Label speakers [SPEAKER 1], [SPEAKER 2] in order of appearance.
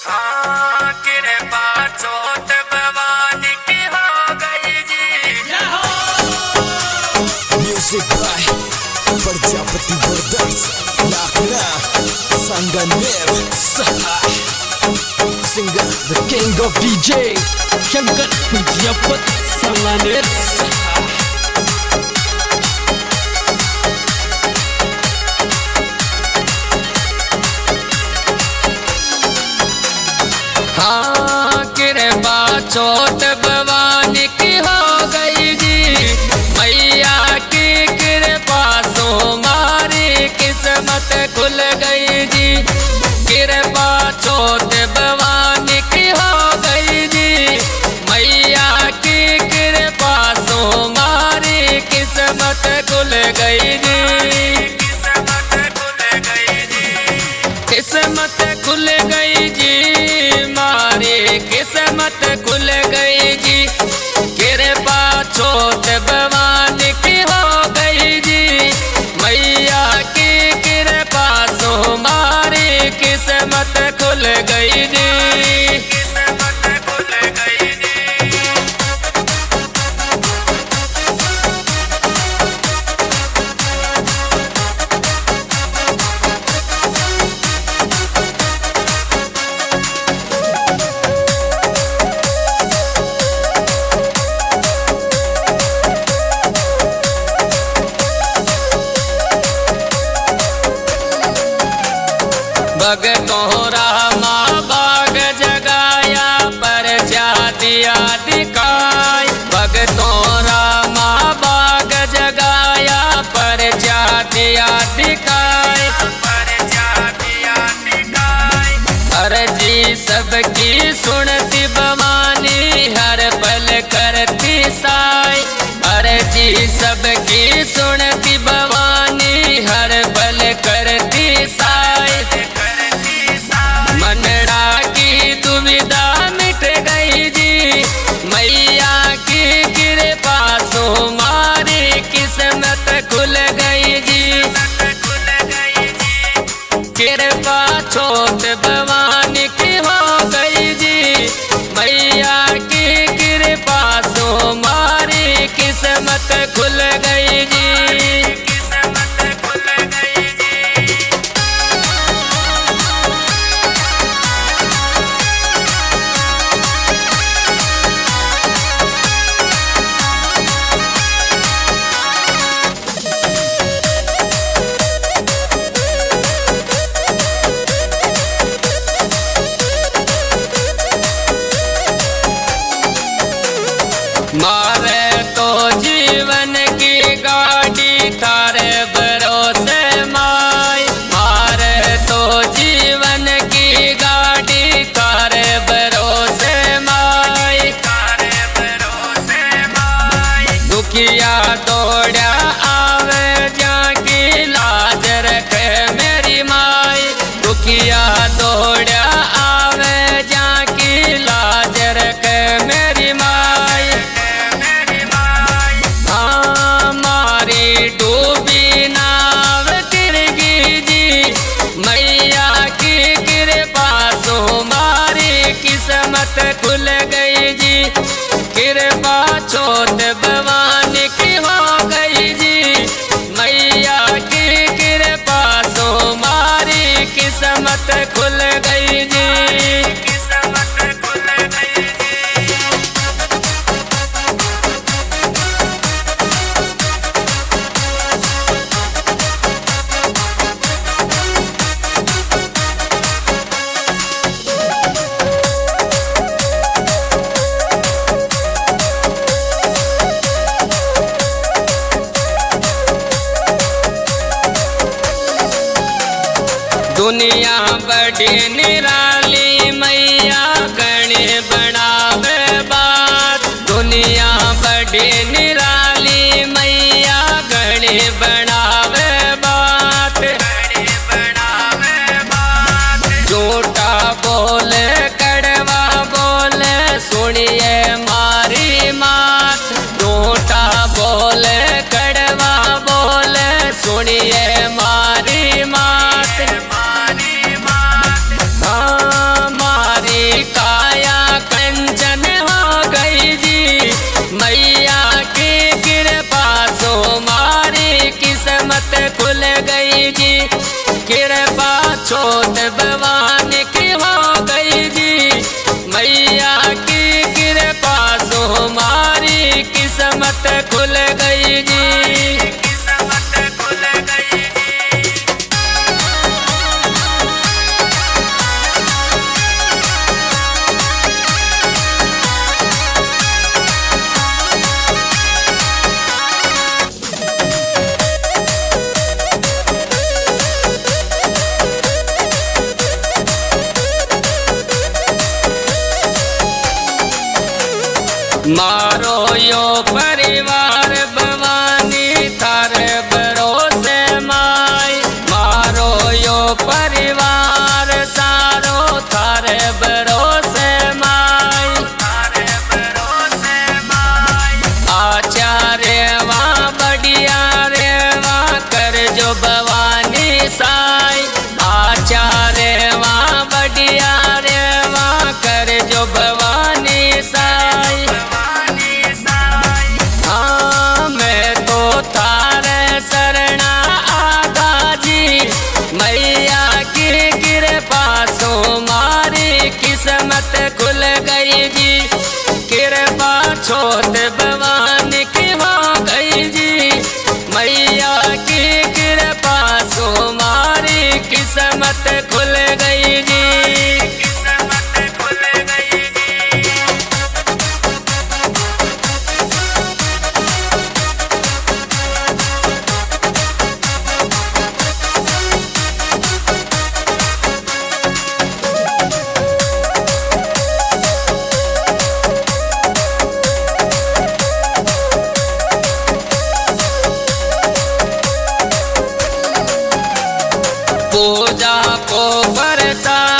[SPEAKER 1] हाँ कृपा चोट भवानी की हो गई जी।
[SPEAKER 2] Music by Prajapati brothers Lakhna Sangmer Sahay singer the king of DJ Shankar Prajapati Sangmer Sahay.
[SPEAKER 1] हाँ कृपा चोट भवानी की हो गई जी। मैया की कृपा से हमारी किस्मत खुल गई जी। कृपा चोट भवानी की हो गई जी। मैया की कृपा से हमारी किस्मत खुल गई जी। किस्मत खुल गई जी। मारी किस्मत खुल गई जी। कृपा चोट भवानी की हो गई जी। मैया की कृपा से हमारी किस्मत खुल गई जी। किस्मत खुल गई जी। भगतों रामा बाग जगाया पर दिया दिखाई। भगतों रामा बाग जगाया पर दिया दिखाई। अर्जी सबकी सुनती भवानी हर पल करती साई। अर्जी सबकी सुनती भवानी हर पल करती साई। मनड़ा की दुविधा मिट गई जी। मैया की कृपा से हमारी किस्मत खुल गई जी। कृपा चोट भवानी की हो गई जी। मैया की कृपा से हमारी किस्मत खुल गई जी। किस्मत खुल गई जी। मारे तो जीवन की गाड़ी थारे भरोसे माई। मारे तो जीवन की गाड़ी थारे भरोसे माई। दुखिया दौड़ा आवे जाकी लाज रखे मेरी माई। दुखिया दौड़ा आवे जाकी लाज रखे मेरी माई। हमारी डूबी नाव तिरगी जी। मैया की कृपा से हमारी किस्मत खुल गई जी। कृपा चोट भवानी की हो गई जी। मैया की कृपा से हमारी किस्मत खुल गई जी। किस्मत खुल गई जी। दुनिया बड़ी निराली मैया गणे बनावे बात। दुनिया बड़ी निराली मैया गणे बनावे बात। झूठा बोले कड़वा बोले सुनिए मारी मात। झूठा बोले कड़वा बोले सुनिए मारी मात। मारो यो परिवार भवानी थारे भरोसे माई, मारो यो परिवार सारो थारे भरोसे माई, थारे भरोसे माई। आचार्य वहाँ बढ़िया रेवा कर जो भवानी साई, आचार्य वहाँ बढ़िया रेवा कर जो भवानी साई। हाँ मैं तो थारे शरणा आगा जी, मैया की कृपा सो मारी किस्मत खुल गई जी, कृपा छोट भवानी की हो गई जी, मैया की कृपा सो मारी किस्मत खुल गई जी, किस्मत खुल गई जी। पूजा को प्रसाद